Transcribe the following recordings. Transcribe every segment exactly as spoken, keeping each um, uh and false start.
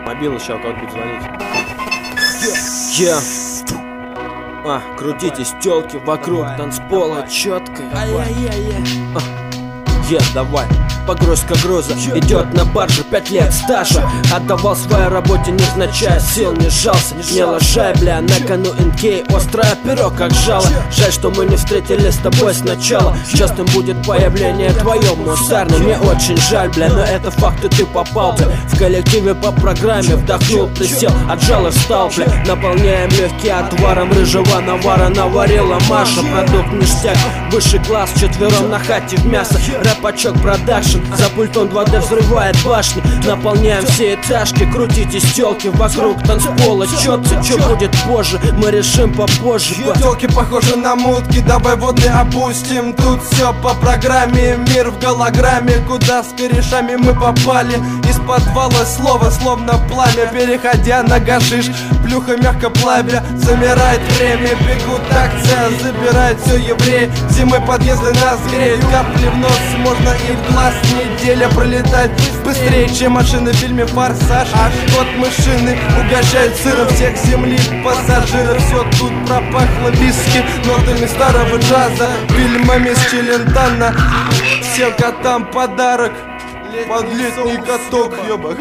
Мобила, сейчас кого-то будет звонить. Yeah. А, крутитесь, тёлки вокруг танцпола четко. Ай-яй-яй-яй. Yeah, давай. Погрузка груза идет на барже, пять лет стажа. Отдавал своей работе, невзначай, сил не сжался. Не лажай, бля, на кону эн кей, острое перо, как жало. Жаль, что мы не встретились с тобой сначала. Частым будет появление твое, мусарный. Мне очень жаль, бля, но это факт, и ты попал, бля. В коллективе по программе вдохнул, присел, отжал и встал, бля. Наполняем легкие отваром рыжего навара. Наварила Маша, продукт ништяк. Высший класс, четвером на хате в мясо. Рэпачок продакшн. За пультом два дэ взрывает башни. Наполняем все этажки. Крутитесь, тёлки вокруг танцпола. Чётся, чё будет позже, мы решим попозже. Тёлки похожи на мутки, давай водный опустим. Тут все по программе, мир в голограмме. Куда с корешами мы попали? Из подвала слово, словно пламя. Переходя на гашиш, плюха мягко плавя. Замирает время, бегут акция. Забирает все евреи, зимой подъезды нас греют. Капли в нос, можно и в глаз. Неделя пролетает быстрее, чем машины в фильме «Форсаж». Аж кот мышиный угощает сыром всех земли пассажиров. Все тут пропахло виски, нотами старого джаза, фильмами с Челентана. Всем котам подарок под летний каток, ёбак.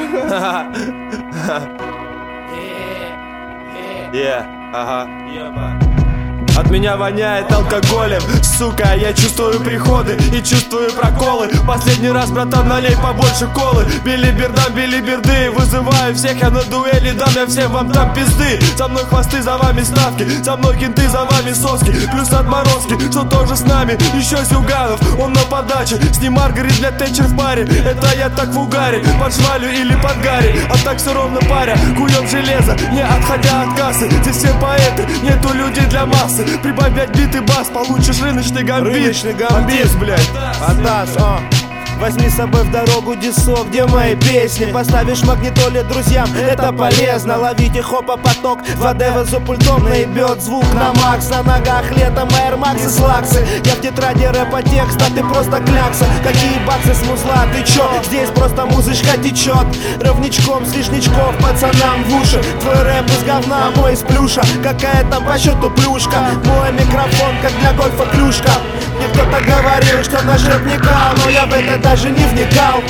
Yeah, ага. От меня воняет алкоголем, сука, я чувствую приходы и чувствую проколы. Последний раз, братан, налей побольше колы. Билибердам, билиберды, вызываю всех я на дуэли. Дам я всем вам там пизды. За мной хвосты, за вами ставки, за мной кенты, за вами соски. Плюс отморозки, что тоже с нами. Еще Зюганов, он на подаче. С ним Маргарит для Тэтчер в паре. Это я так в угаре, под швалю или под гарри. А так все ровно паря, куем железо, не отходя от кассы. Здесь все поэты, нету людей для массы. Прибавь пять бит и бас, получишь рыночный гамбит. Рыночный гамбит, блядь. Атас, о. Возьми с собой в дорогу дисок, где мои песни. Поставишь магнитоле друзьям, это полезно. Ловите хопа поток, вода за пультом наебет звук на макс. На ногах летом Air Max и слаксы. Я в тетради рэпа текст, а ты просто клякса. Какие баксы с музла, ты чё? Здесь просто музычка течет. Ровничком с лишничков пацанам в уши. Твой рэп из говна, а мой из плюша. Какая там по счету плюшка. Мой микрофон, как для гольфа клюшка. Мне кто-то говорил, что наш рэп не кал, но я в это даже не вникал.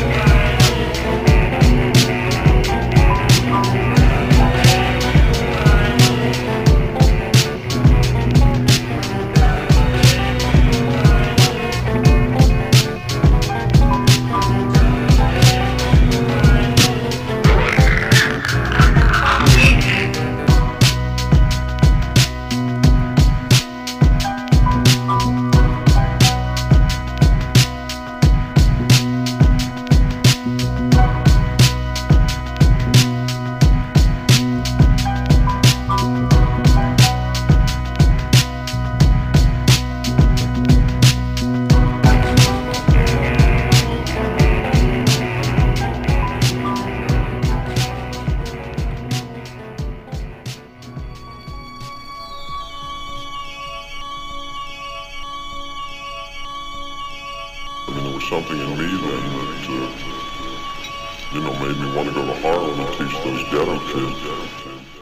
I mean, there was something in me then that, uh, you know, made me want to go to Harlem and teach those ghetto kids.